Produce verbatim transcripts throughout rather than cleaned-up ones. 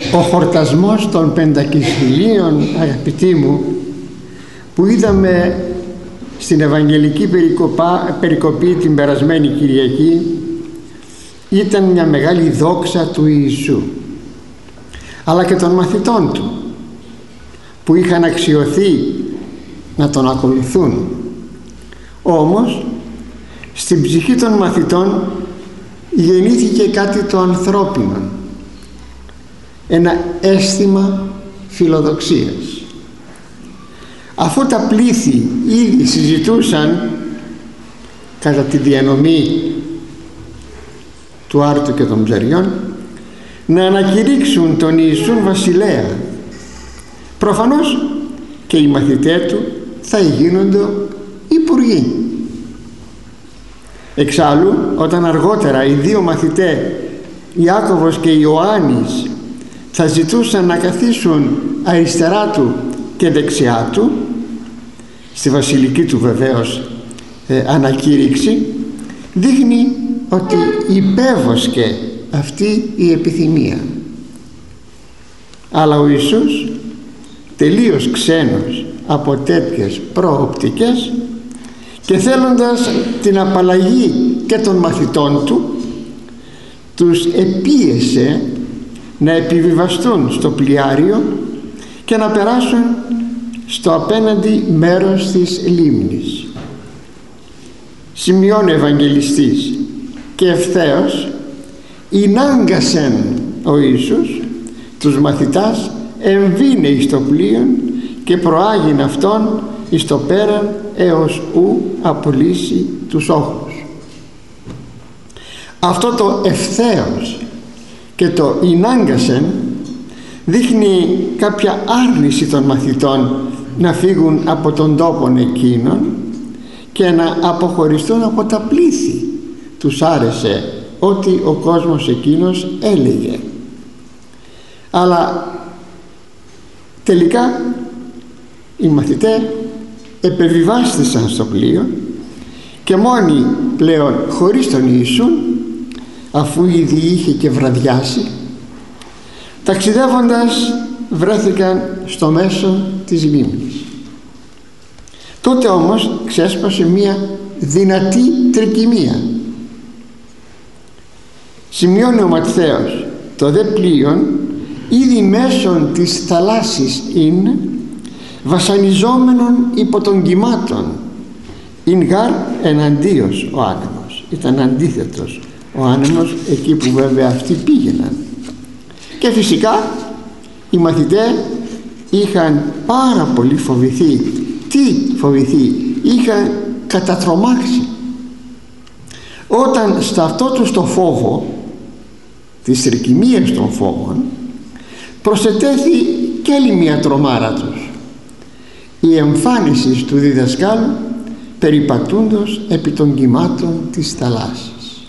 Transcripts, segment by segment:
Ο χορτασμός των πεντακισφυλίων, αγαπητοί μου, που είδαμε στην Ευαγγελική περικοπά, περικοπή την περασμένη Κυριακή, ήταν μια μεγάλη δόξα του Ιησού, αλλά και των μαθητών του, που είχαν αξιωθεί να τον ακολουθούν. Όμως στην ψυχή των μαθητών γεννήθηκε κάτι το ανθρώπινο, ένα αίσθημα φιλοδοξίας. Αφού τα πλήθη ήδη συζητούσαν κατά τη διανομή του άρτου και των ψαριών να ανακηρύξουν τον Ιησούν βασιλέα, προφανώς και οι μαθητές του θα γίνονται υπουργοί. Εξάλλου, όταν αργότερα οι δύο μαθητές, Ιάκωβος και Ιωάννης, θα ζητούσαν να καθίσουν αριστερά του και δεξιά του, στη βασιλική του βεβαίως ε, ανακήρυξη, δείχνει ότι υπέβοσκε αυτή η επιθυμία. Αλλά ο Ιησούς, τελείως ξένος από τέτοιες προοπτικές και θέλοντας την απαλλαγή και των μαθητών του, τους επίεσε να επιβιβαστούν στο πλοιάριο και να περάσουν στο απέναντι μέρος της λίμνης. Σημειώνει ο Ευαγγελιστής: και ευθέως ηνάγκασεν ο Ιησούς τους μαθητάς εμβήνε εις το πλοίον και προάγειν αυτόν εις το πέραν έως ου απολύσει τους όχους. Αυτό το ευθέως και το ηνάγκασεν δείχνει κάποια άρνηση των μαθητών να φύγουν από τον τόπο εκείνον και να αποχωριστούν από τα πλήθη. Τους άρεσε ότι ο κόσμος εκείνος έλεγε, αλλά τελικά οι μαθητές επεβιβάστησαν στο πλοίο και μόνοι πλέον χωρίς τον Ιησούν, αφού ήδη είχε και βραδιάσει, ταξιδεύοντας βρέθηκαν στο μέσο της λίμνης. Τότε όμως ξέσπασε μία δυνατή τρικυμία. Σημειώνει ο Ματθαίος: το δε πλοίον ήδη μέσον της θαλάσσης είναι βασανιζόμενον υπό των κυμάτων, ειν γάρ εναντίος ο άνεμος. Ήταν αντίθετος ο άνεμος εκεί που βέβαια αυτοί πήγαιναν. Και φυσικά οι μαθητές είχαν πάρα πολύ φοβηθεί. Τι φοβηθεί? Είχαν κατατρομάξει. Όταν στα αυτό τους το φόβο, τις τρικυμίες των φόβων, προσετέθη και άλλη μια τρομάρα τους, η εμφάνιση του διδασκάλου περιπατούντος επί των κυμάτων της θαλάσσης.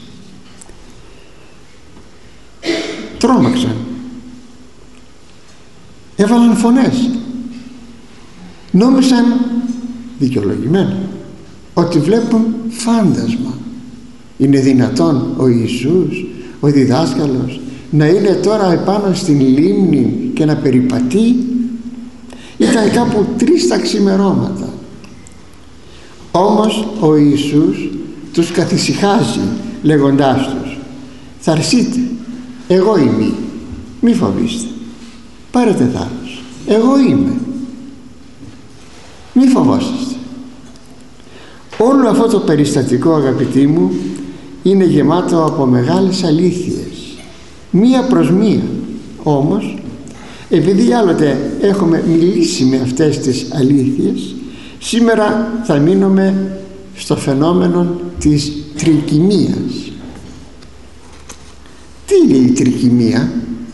Τρόμαξαν, έβαλαν φωνές, νόμισαν δικαιολογημένα ότι βλέπουν φάντασμα. Είναι δυνατόν ο Ιησούς, ο διδάσκαλος, να είναι τώρα επάνω στην λίμνη και να περιπατεί? Ήταν κάπου τρεις τα ξημερώματα. Όμως ο Ιησούς τους καθησυχάζει λέγοντάς τους: θα έρθετε, εγώ είμαι, μη φοβήστε, πάρετε θάρρος, εγώ είμαι, μη φοβόσαστε. Όλο αυτό το περιστατικό, αγαπητοί μου, είναι γεμάτο από μεγάλες αλήθειες, μία προς μία. Όμως επειδή άλλοτε έχουμε μιλήσει με αυτές τις αλήθειες, σήμερα θα μείνουμε στο φαινόμενο της τρικυμίας. Τι είναι η τρικυμία?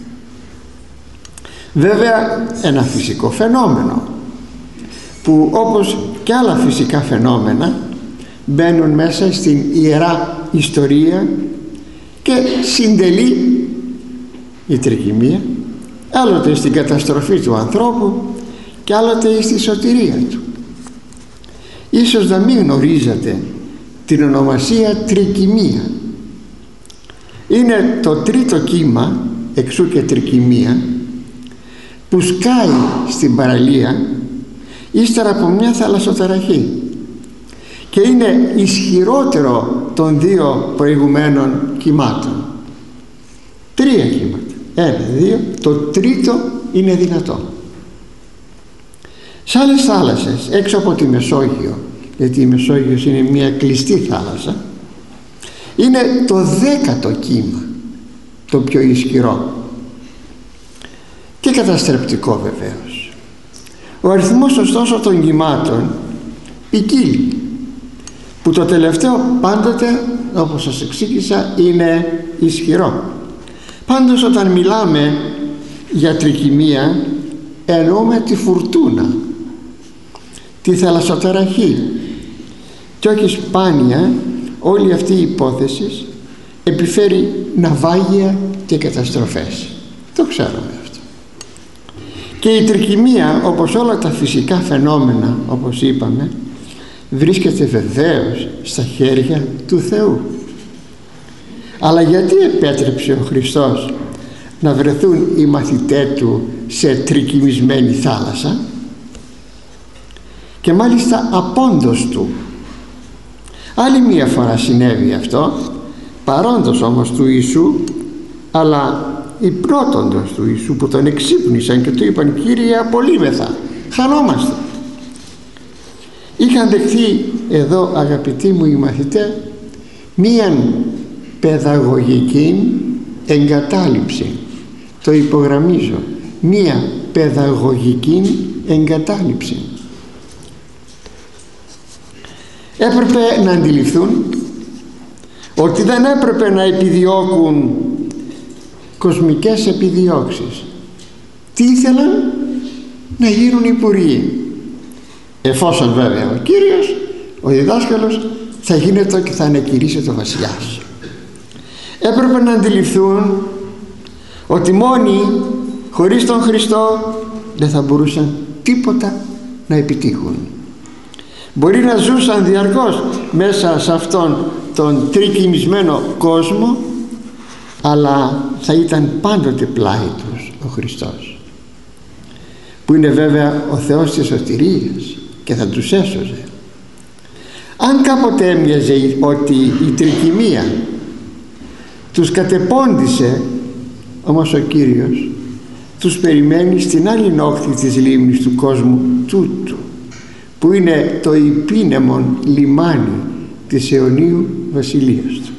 Βέβαια ένα φυσικό φαινόμενο που, όπως και άλλα φυσικά φαινόμενα, μπαίνουν μέσα στην ιερά ιστορία και συντελεί η τρικυμία άλλοτε στην καταστροφή του ανθρώπου και άλλοτε στη σωτηρία του. Ίσως να μην γνωρίζετε την ονομασία τρικυμία. Είναι το τρίτο κύμα, εξού και τρικυμία, που σκάει στην παραλία ύστερα από μια θαλασσοταραχή και είναι ισχυρότερο των δύο προηγουμένων κυμάτων. Τρία κύματα, ένα, δύο, το τρίτο είναι δυνατό. Σε άλλες θάλασσες έξω από τη Μεσόγειο, γιατί η Μεσόγειος είναι μια κλειστή θάλασσα, είναι το δέκατο κύμα το πιο ισχυρό και καταστρεπτικό βεβαίως. Ο αριθμός ωστόσο των κυμάτων ποικίλει, που το τελευταίο πάντοτε, όπως σας εξήγησα, είναι ισχυρό. Πάντως όταν μιλάμε για τρικυμία εννοούμε τη φουρτούνα, τη θαλασσοταραχή, και όχι σπάνια όλη αυτή η υπόθεση επιφέρει ναυάγια και καταστροφές. Το ξέρουμε αυτό. Και η τρικυμία, όπως όλα τα φυσικά φαινόμενα, όπως είπαμε, βρίσκεται βεβαίως στα χέρια του Θεού. Αλλά γιατί επέτρεψε ο Χριστός να βρεθούν οι μαθητές του σε τρικυμισμένη θάλασσα, και μάλιστα απόντος του? Άλλη μία φορά συνέβη αυτό, παρόντος όμως του Ιησού, αλλά υπνώτοντος του Ιησού, που τον εξύπνησαν και του είπαν: Κύριε, απολύμεθα, χανόμαστε. Είχαν δεχθεί εδώ, αγαπητοί μου οι μαθητές, μίαν παιδαγωγική εγκατάλειψη. Το υπογραμμίζω, μία παιδαγωγική εγκατάλειψη. Έπρεπε να αντιληφθούν ότι δεν έπρεπε να επιδιώκουν κοσμικές επιδιώξεις. Τι ήθελαν? Να γίνουν υπουργοί, εφόσον βέβαια ο Κύριος, ο διδάσκαλος, θα γίνεται και θα ανακηρύσει το βασιλιάς. Έπρεπε να αντιληφθούν ότι μόνοι, χωρίς τον Χριστό, δεν θα μπορούσαν τίποτα να επιτύχουν. Μπορεί να ζούσαν διαρκώς μέσα σε αυτόν τον τρικυμισμένο κόσμο, αλλά θα ήταν πάντοτε πλάι τους ο Χριστός, που είναι βέβαια ο Θεός της σωτηρίας και θα τους έσωζε. Αν κάποτε έμοιαζε ότι η τρικυμία τους κατεπώντησε, όμως ο Κύριος τους περιμένει στην άλλη όχθη της λίμνης του κόσμου τούτου, που είναι το υπήνεμον λιμάνι της αιωνίου βασιλείας του.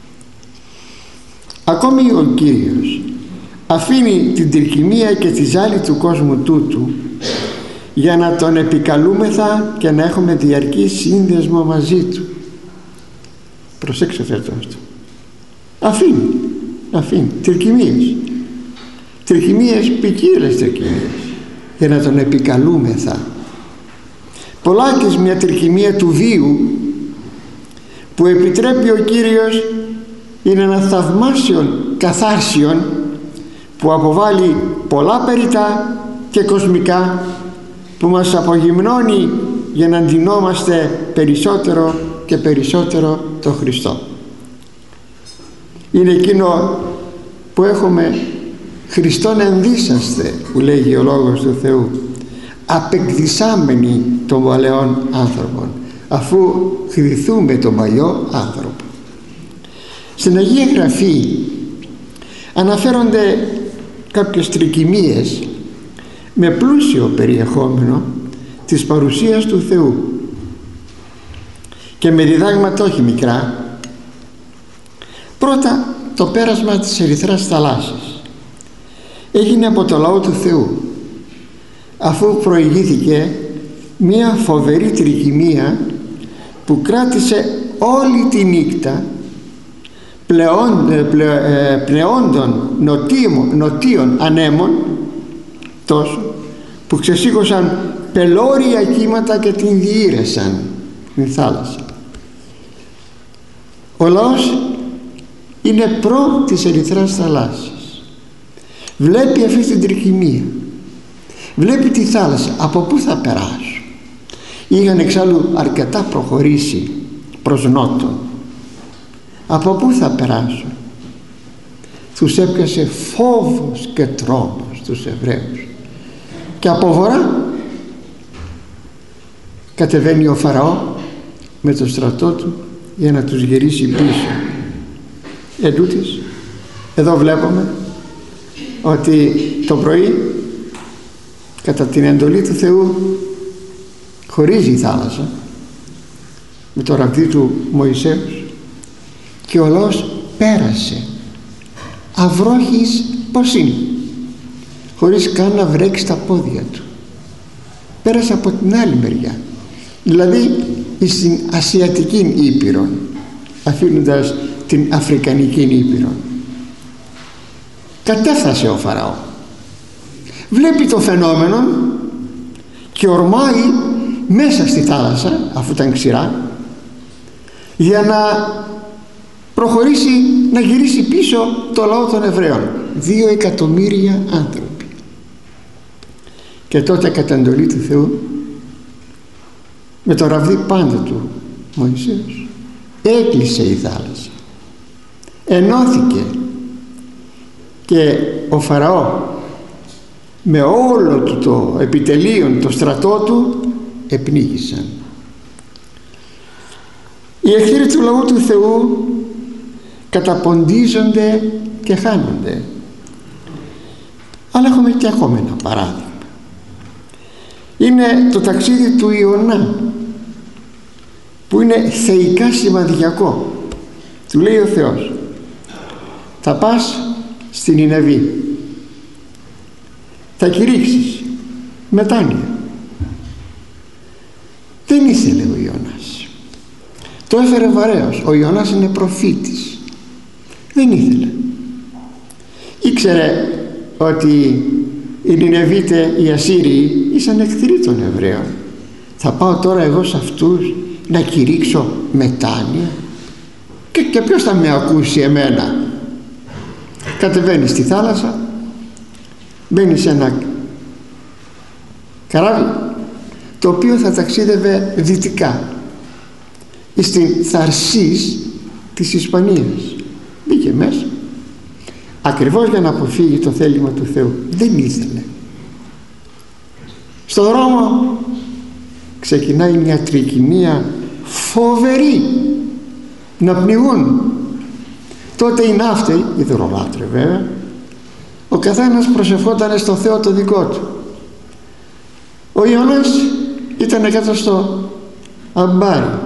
Ακόμη ο Κύριος αφήνει την τρικυμία και τη ζάλη του κόσμου τούτου για να τον επικαλούμεθα και να έχουμε διαρκή σύνδεσμο μαζί του. Προσέξτε αυτό. Αφήνει, αφήνει τρικυμίες, τρικυμίες, ποικίλες τρικυμίες, για να τον επικαλούμεθα. Πολλάκις μια τρικυμία του βίου που επιτρέπει ο Κύριος είναι ένα θαυμάσιο καθάρσιον που αποβάλλει πολλά περιτά και κοσμικά, που μας απογυμνώνει για να ντυνόμαστε περισσότερο και περισσότερο τον Χριστό. Είναι εκείνο που έχουμε Χριστόν ενδύσαστε, που λέγει ο Λόγος του Θεού, απεκδισάμενοι των παλαιών άνθρωπων, αφού χρηθούμε τον παλιό άνθρωπο. Στην Αγία Γραφή αναφέρονται κάποιες τρικυμίες με πλούσιο περιεχόμενο της παρουσίας του Θεού και με διδάγματα όχι μικρά. Πρώτα, το πέρασμα της Ερυθράς θαλάσσης έγινε από το λαό του Θεού, αφού προηγήθηκε μία φοβερή τρικυμία που κράτησε όλη τη νύχτα πλεόν, πλε, πλεόντων νοτίων, νοτίων ανέμων, τόσο που ξεσήκωσαν πελώρια κύματα και την διήρεσαν την θάλασσα. Ο λαός είναι προ της Ερυθράς θαλάσσης, βλέπει αυτή την τρικυμία, βλέπει τη θάλασσα, από πού θα περάσουν. Είχαν εξάλλου αρκετά προχωρήσει προς νότον. Από πού θα περάσουν? Τους έπιασε φόβος και τρόμος τους Εβραίους. και από βορρά κατεβαίνει ο Φαραώ με το στρατό του για να τους γυρίσει πίσω. Εντούτοις, εδώ βλέπουμε ότι το πρωί κατά την εντολή του Θεού χωρίζει η θάλασσα με το ραβδί του Μωυσέως και ο λαός πέρασε αυρόχης πως είναι, χωρίς καν να βρέξει τα πόδια του. Πέρασε από την άλλη μεριά, δηλαδή στην Ασιατική Ήπειρο, αφήνοντας την Αφρικανική Ήπειρο. Κατέφθασε ο Φαραώ, βλέπει το φαινόμενο και ορμάει μέσα στη θάλασσα, αφού ήταν ξηρά, για να προχωρήσει να γυρίσει πίσω το λαό των Εβραίων. Δύο εκατομμύρια άνθρωποι. Και τότε κατά εντολή του Θεού, με το ραβδί πάντα του Μωυσέως, έκλεισε η θάλασσα, ενώθηκε και ο Φαραώ με όλο του το επιτελείο, το στρατό του, επνίγησαν. Οι εχθροί του λαού του Θεού καταποντίζονται και χάνονται. Αλλά έχουμε και ακόμα ένα παράδειγμα. Είναι το ταξίδι του Ιωνά, που είναι θεϊκά σημαδιακό. Του λέει ο Θεός, θα πας στην Νινεβή, θα κηρύξεις μετάνοια. Δεν ήθελε ο Ιωνάς, το έφερε βαρέως. Ο Ιωνάς είναι προφήτης, δεν ήθελε. Ήξερε ότι οι Νινεβίτε, οι Ασσύριοι, ήσαν εχθροί των Εβραίων. Θα πάω τώρα εγώ σε αυτούς να κηρύξω μετάνοια και, και ποιος θα με ακούσει εμένα? Κατεβαίνει στη θάλασσα, μπαίνει σε ένα καράβι το οποίο θα ταξίδευε δυτικά στην Θαρσής της Ισπανίας. Μπήκε μέσα ακριβώς για να αποφύγει το θέλημα του Θεού. Δεν ήθελε. Στο δρόμο ξεκινάει μια τρικυμία φοβερή, να πνιγούν. Τότε οι ναύτοι, οι δωρολάτροι βέβαια, ο καθένας προσευχόταν στο Θεό το δικό του. Ο Ιωνάς ήταν κάτω στο αμπάρι,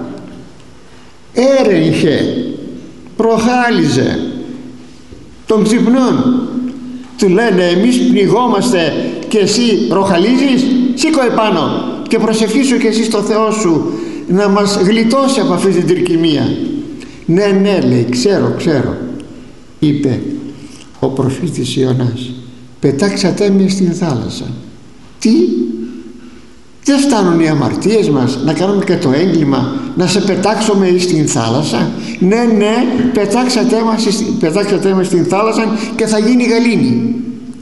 έρεγχε, προχάλιζε των ξυπνών. Του λένε, εμείς πνιγόμαστε και εσύ ροχαλίζεις? Σήκω επάνω και προσευχήσου και εσύ στο Θεό σου να μας γλιτώσει από αυτή την τρικυμία. Ναι, ναι, λέει, ξέρω, ξέρω, είπε ο προφήτης Ιωνάς, πετάξατε με στην θάλασσα. Τι? Δεν φτάνουν οι αμαρτίες μας να κάνουμε και το έγκλημα, να σε πετάξουμε στην θάλασσα? Ναι, ναι, πετάξατε μας, πετάξατε μας στην θάλασσα και θα γίνει γαλήνη.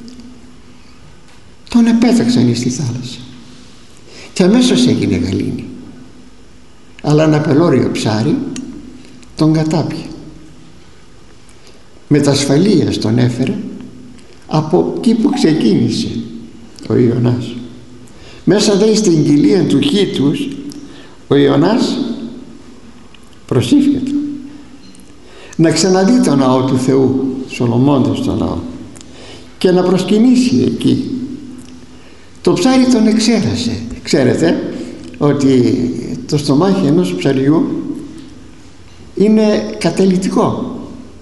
Τον επέταξαν στη θάλασσα και αμέσως έγινε γαλήνη. Αλλά ένα πελώριο ψάρι τον κατάπιε. Με τα ασφαλείας τον έφερε από εκεί που ξεκίνησε ο Ιωνάς. Μέσα δε στην κοιλία του χύτους ο Ιωνάς προσήφιεται να ξαναδεί τον ναό του Θεού, Σολομώντας τον ναό, και να προσκυνήσει εκεί. Το ψάρι τον εξέρασε. Ξέρετε ότι το στομάχι ενός ψαριού είναι κατελυτικό.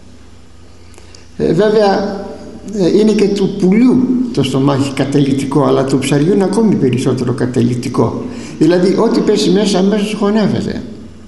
ε, βέβαια ε, είναι και του πουλιού το στομάχι κατελυτικό, αλλά του ψαριού είναι ακόμη περισσότερο κατελυτικό. Δηλαδή ό,τι πέσει μέσα αμέσως χωνεύεται.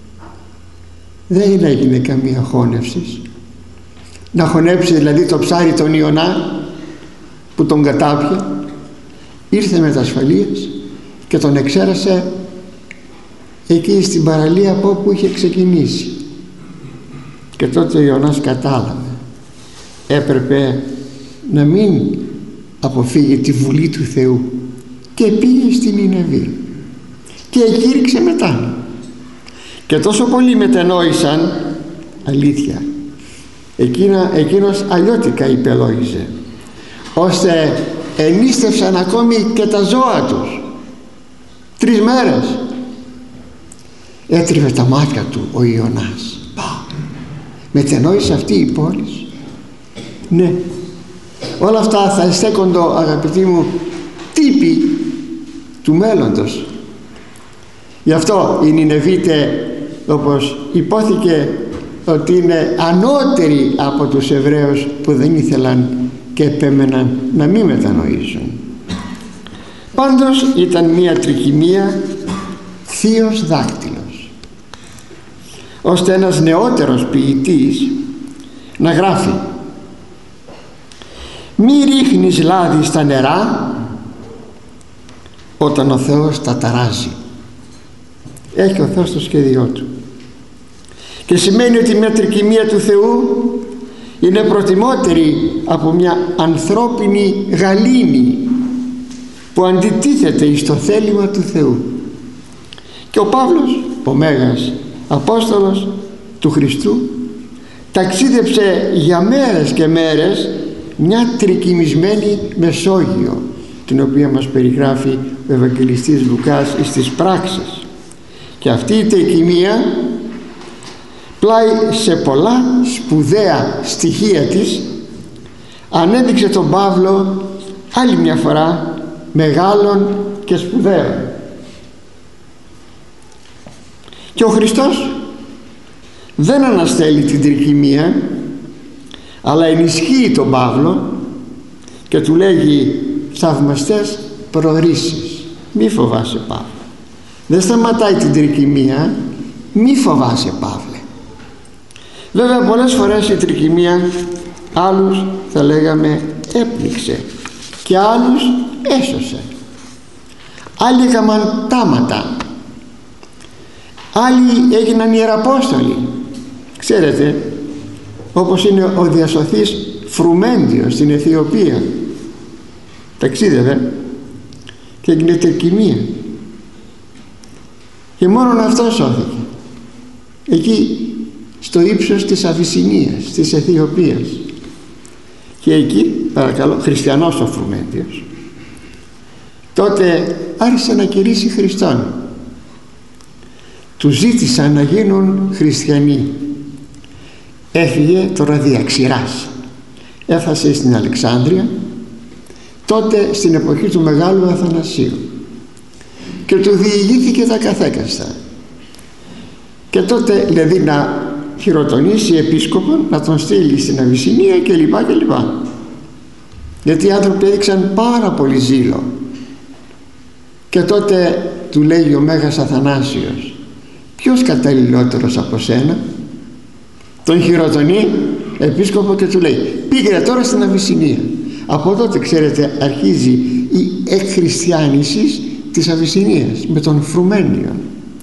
Δεν έγινε καμία χώνευση. Να χωνέψει δηλαδή το ψάρι τον Ιωνά που τον κατάπιε, ήρθε με τα ασφαλείας και τον εξέρασε εκεί στην παραλία από όπου είχε ξεκινήσει. Και τότε ο Ιωνάς κατάλαβε, έπρεπε να μην αποφύγει τη βουλή του Θεού και πήγε στην Νινεβή και εκήρυξε μετάνοια. Και τόσο πολύ μετενόησαν, αλήθεια, εκείνα, εκείνος αλλιώτικα υπελόγιζε, ώστε ενίστευσαν ακόμη και τα ζώα τους. Τρεις μέρες έτριβε τα μάτια του ο Ιωνάς. Πα, μετενόησε αυτή η πόλη. Ναι, όλα αυτά θα στέκοντο, αγαπητοί μου, τύποι του μέλλοντος. Γι' αυτό οι Νινεβίτες, όπως υπόθηκε ότι είναι ανώτεροι από τους Εβραίους που δεν ήθελαν και επέμεναν να μην μετανοήσουν. Πάντως ήταν μία τρικυμία θείος δάκτυλος, ώστε ένας νεότερος ποιητής να γράφει: «Μη ρίχνεις λάδι στα νερά όταν ο Θεός τα ταράζει». Έχει ο Θεός το σχέδιό του, και σημαίνει ότι μια τρικυμία του Θεού είναι προτιμότερη από μια ανθρώπινη γαλήνη που αντιτίθεται στο θέλημα του Θεού. Και ο Παύλος, ο Μέγας Απόστολος του Χριστού, ταξίδεψε για μέρες και μέρες μια τρικυμισμένη Μεσόγειο, την οποία μας περιγράφει ο Ευαγγελιστής Λουκάς στις πράξεις. Και αυτή η τρικυμία, πλάι σε πολλά σπουδαία στοιχεία της, ανέδειξε τον Παύλο άλλη μια φορά μεγάλων και σπουδαίων. Και ο Χριστός δεν αναστέλει την τρικυμία, αλλά ενισχύει τον Παύλο και του λέγει θαυμαστές προορίσεις. Μη φοβάσαι, Παύλο. Δεν σταματάει την τρικυμία. Μη φοβάσαι, Παύλε. Βέβαια πολλές φορές η τρικυμία άλλους, θα λέγαμε, έπνιξε και άλλους έσωσε. Άλλοι έκαναν τάματα, άλλοι έγιναν ιεραπόστολοι. Ξέρετε, όπως είναι ο διασωθής Φρουμέντιος στην Αιθιοπία, ταξίδευε και έγινε τρικυμία και μόνον αυτό σώθηκε εκεί στο ύψος της Αβυσσινίας, της Αιθιοπίας. Και εκεί, παρακαλώ, χριστιανός ο Φρουμέντιος, τότε άρχισε να κηρύσσει Χριστόν. Του ζήτησαν να γίνουν χριστιανοί. Έφυγε τώρα διαξηράς, έφτασε στην Αλεξάνδρεια, τότε στην εποχή του Μεγάλου Αθανασίου, και του διηγήθηκε τα καθέκαστα. Και τότε δηλαδή να χειροτονήσει επίσκοπο, να τον στείλει στην Αβυσσινία και λοιπά και λοιπά, γιατί οι άνθρωποι έδειξαν πάρα πολύ ζήλο. Και τότε του λέει ο Μέγας Αθανάσιος: ποιος καταλληλότερος από σένα? Τον χειροτονεί επίσκοπο και του λέει: πήγαινε τώρα στην Αβυσσινία. Από τότε, ξέρετε, αρχίζει η εκχριστιάνιση της Αβυσσινίας με τον Φρουμέντιο.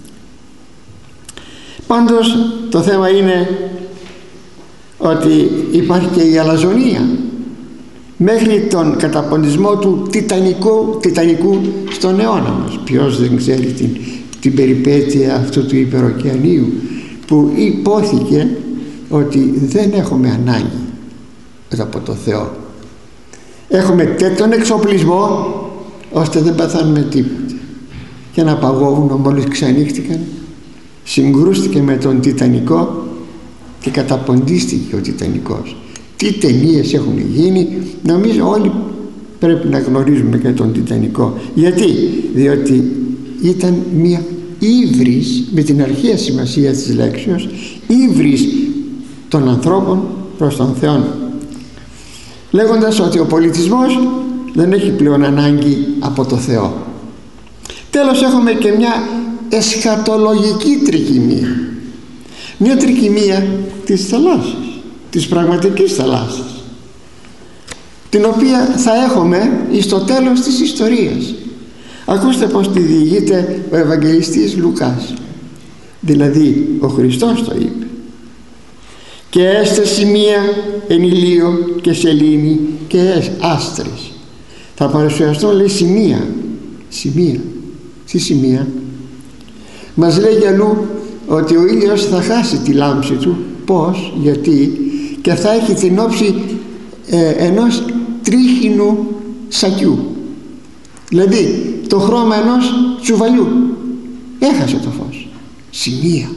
Πάντως το θέμα είναι ότι υπάρχει και η αλαζονία μέχρι τον καταποντισμό του Τιτανικού, Τιτανικού στον αιώνα μας. Ποιος δεν ξέρει την, την περιπέτεια αυτού του υπεροκεανίου που υπόθηκε ότι δεν έχουμε ανάγκη από το Θεό. Έχουμε τέτοιον εξοπλισμό ώστε δεν παθάνουμε τίποτε. Και ένα παγόβουνο μόλις ξανύχτηκαν συγκρούστηκε με τον Τιτανικό και καταποντίστηκε ο Τιτανικός. Τι ταινίες έχουν γίνει, νομίζω όλοι πρέπει να γνωρίζουμε και τον Τιτανικό. Γιατί? Διότι ήταν μια ύβρις, με την αρχαία σημασία της λέξεως, ύβρις των ανθρώπων προς τον Θεό, λέγοντας ότι ο πολιτισμός δεν έχει πλέον ανάγκη από το Θεό. Τέλος, έχουμε και μια εσχατολογική τρικυμία, μια τρικυμία της θαλάσσης, της πραγματικής θαλάσσης, την οποία θα έχουμε στο τέλος της ιστορίας. Ακούστε πως τη διηγείται ο Ευαγγελιστής Λουκάς. Δηλαδή ο Χριστός το είπε: και έστε σημεία εν ηλίο και σελήνη και άστρες. Θα παρουσιαστούν, λέει, σημεία. Σημεία. Τι σημεία? Μας λέει αλλού ότι ο ήλιος θα χάσει τη λάμψη του. Πώς? Γιατί? Και θα έχει την όψη ε, ενός τρίχινου σακιού, δηλαδή το χρώμα ενός τσουβαλιού. Έχασε το φως. Σημεία.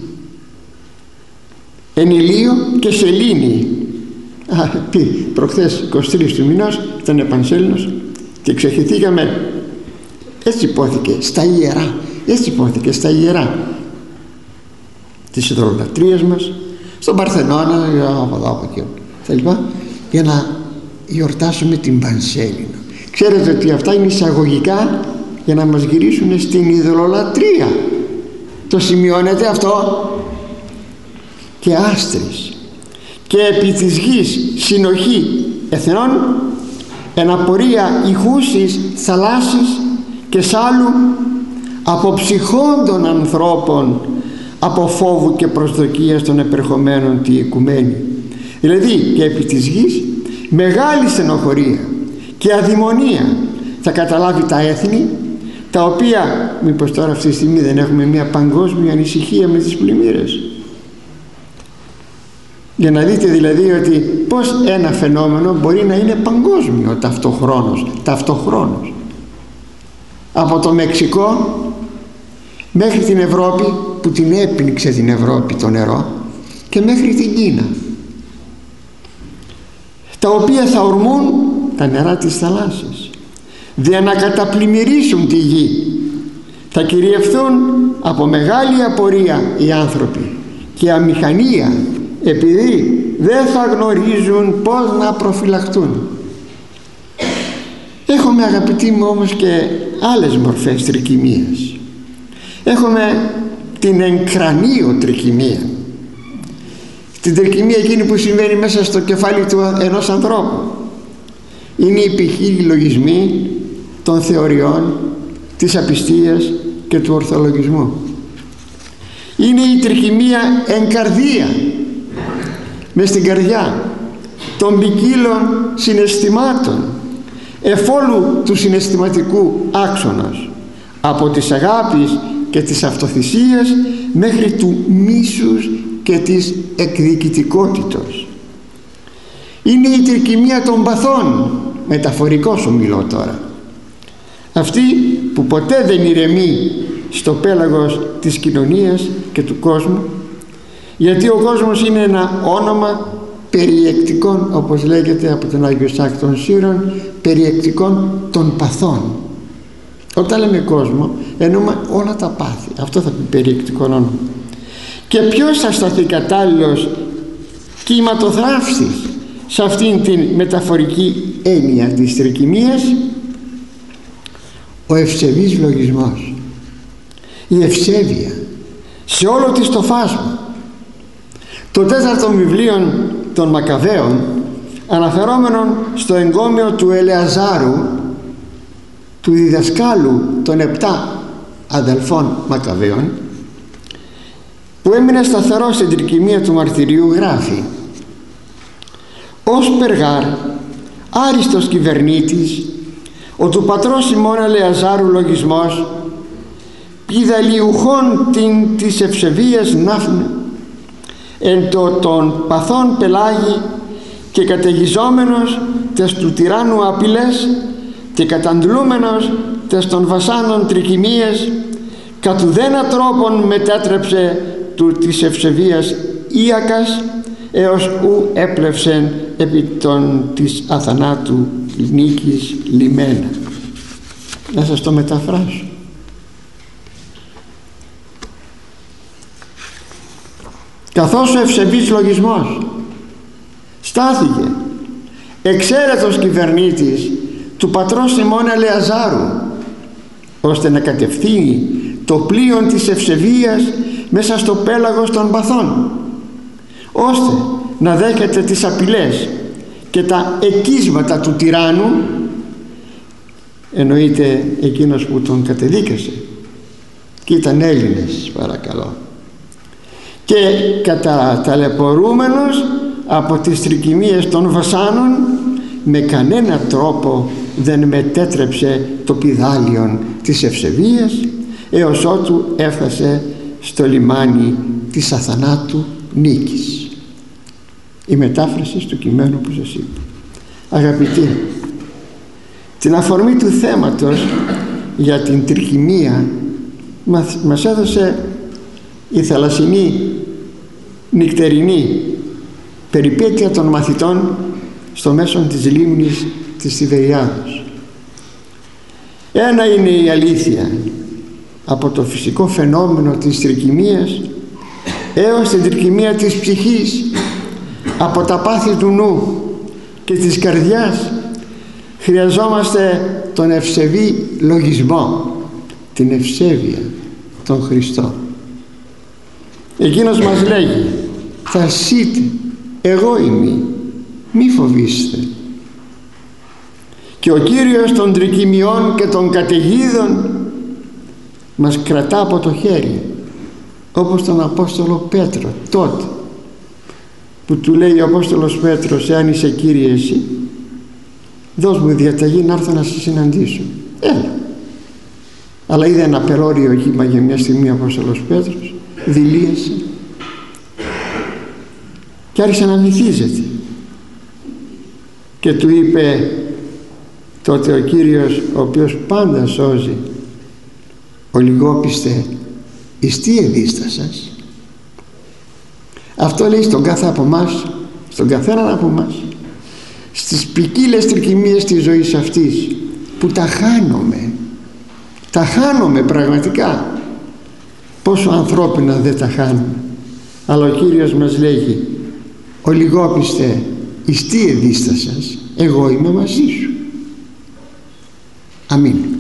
Εν ηλίο και σελήνη. Α, πει προχθές εικοστή τρίτη του μηνός ήταν επανσέλινος και ξεχυθήκαμε. Έτσι υπόθηκε στα ιερά, έτσι υπόθηκε στα ιερά της ιδωλολατρίας μας, στον Παρθενώνα, από εδώ από εκεί τα λοιπά, για να γιορτάσουμε την Πανσέλινο. Ξέρετε ότι αυτά είναι εισαγωγικά για να μας γυρίσουν στην ιδωλολατρία. Το σημειώνετε αυτό? Και άστρης και επί της γης συνοχή εθνών, εν απορία ηχούσης θαλάσσης και σάλου, από ψυχών των ανθρώπων, από φόβου και προσδοκίας των επερχομένων τη οικουμένη. Δηλαδή και επί της γης μεγάλη στενοχωρία και αδειμονία θα καταλάβει τα έθνη, τα οποία, μήπως τώρα αυτή τη στιγμή δεν έχουμε μια παγκόσμια ανησυχία με τις πλημμύρες? Για να δείτε δηλαδή ότι πως ένα φαινόμενο μπορεί να είναι παγκόσμιο ταυτοχρόνως, ταυτοχρόνως. Από το Μεξικό μέχρι την Ευρώπη, που την έπνιξε την Ευρώπη το νερό, και μέχρι την Κίνα, τα οποία θα ορμούν τα νερά της θαλάσσης, δια να καταπλημμυρίσουν τη γη. Θα κυριευθούν από μεγάλη απορία οι άνθρωποι και αμηχανία, επειδή δεν θα γνωρίζουν πώς να προφυλαχτούν. Έχουμε, αγαπητοί μου, όμως και άλλες μορφές τρικυμίας. Έχουμε την εγκρανίο τρικυμία, την τρικυμία εκείνη που συμβαίνει μέσα στο κεφάλι του ενός ανθρώπου. Είναι οι ποικίλοι λογισμοί των θεωριών, της απιστίας και του ορθολογισμού. Είναι η τρικυμία εν καρδία, μες στην καρδιά των ποικίλων συναισθημάτων, εφόλου του συναισθηματικού άξονας, από της αγάπης και της αυτοθυσίας μέχρι του μίσους και της εκδικητικότητος. Είναι η τρικυμία των παθών, μεταφορικός ομιλώ τώρα, αυτή που ποτέ δεν ηρεμεί στο πέλαγος της κοινωνίας και του κόσμου, γιατί ο κόσμος είναι ένα όνομα περιεκτικών, όπως λέγεται από τον Άγιο Σάκ των Σύρων, περιεκτικών των παθών. Όταν λέμε κόσμο εννοούμε όλα τα πάθη. Αυτό θα πει περιεκτικό όνομα. Και ποιος θα σταθεί κατάλληλος κυματοθράφστης σε αυτήν την μεταφορική έννοια της τρικυμίας? Ο ευσεβής λογισμός, η ευσέβεια σε όλο της το φάσμα. Το τέταρτο βιβλίο των Μακαβαίων, αναφερόμενον στο εγκόμιο του Ελεαζάρου, του διδασκάλου των επτά αδελφών Μακαβαίων, που έμεινε σταθερό στην τρικυμία του μαρτυρίου, γράφει: «Ως Περγάρ, άριστος κυβερνήτης, ο του πατρός ημών Ελεαζάρου λογισμός, πηδαλιουχών την της ευσεβίας ναύν, εν το των παθών πελάγι και καταιγιζόμενος τες του τυράννου απειλές και καταντλούμενος τες των βασάνων τρικυμίες, κατ' ουδένα τρόπον μετέτρεψε του της ευσεβίας ίακας, έως ου έπλευσεν επί των της αθανάτου νίκης λιμένα». Να σας το μεταφράσω. Καθώς ο ευσεβής λογισμός στάθηκε εξαίρετος κυβερνήτης του πατρός ημών Ελεαζάρου, ώστε να κατευθύνει το πλοίο της ευσεβίας μέσα στο πέλαγος των παθών, ώστε να δέχεται τις απειλές και τα εκείσματα του τυράννου, εννοείται εκείνος που τον κατεδίκασε, και ήταν Έλληνες, παρακαλώ, και κατά ταλαιπωρούμενος από τις τρικυμίες των βασάνων, με κανένα τρόπο δεν μετέτρεψε το πηδάλιον της ευσεβίας, έως ότου έφτασε στο λιμάνι της αθανάτου νίκης. Η μετάφραση του κειμένου που σας είπα. Αγαπητοί, Την αφορμή του θέματος για την τρικυμία μας, μας έδωσε η θαλασσινή νυχτερινή περιπέτεια των μαθητών στο μέσον της λίμνης της Τιβεριάδος. Ένα είναι η αλήθεια, από το φυσικό φαινόμενο της τρικυμίας έως την τρικυμία της ψυχής, από τα πάθη του νου και της καρδιάς, χρειαζόμαστε τον ευσεβή λογισμό, την ευσέβεια, τον Χριστό. Εκείνος μας λέγει: θα σείτε, εγώ είμαι, μη φοβήστε. Και ο Κύριος των τρικυμιών και των καταιγίδων μας κρατά από το χέρι, όπως τον Απόστολο Πέτρο τότε που του λέει ο Απόστολος Πέτρος: εάν είσαι, Κύριε, εσύ, δώσ' μου διαταγή να έρθω να σε συναντήσω. Έλα. Αλλά είδε ένα πελώριο κύμα για μια στιγμή ο Απόστολος Πέτρος, δηλίασε και άρχισε να βυθίζεται και του είπε τότε ο Κύριος, ο οποίος πάντα σώζει: ολιγόπιστε, εις τι εδίστασας? Αυτό λέει στον κάθε από εμάς, στον καθέναν από εμάς, στις ποικίλες τρικυμίες της ζωής αυτής που τα χάνομαι, τα χάνομαι πραγματικά. Πόσο ανθρώπινα δεν τα χάνουμε. Αλλά ο Κύριος μας λέγει: ολιγόπιστε, εις τι εδίστασας? Εγώ είμαι μαζί σου. Αμήν.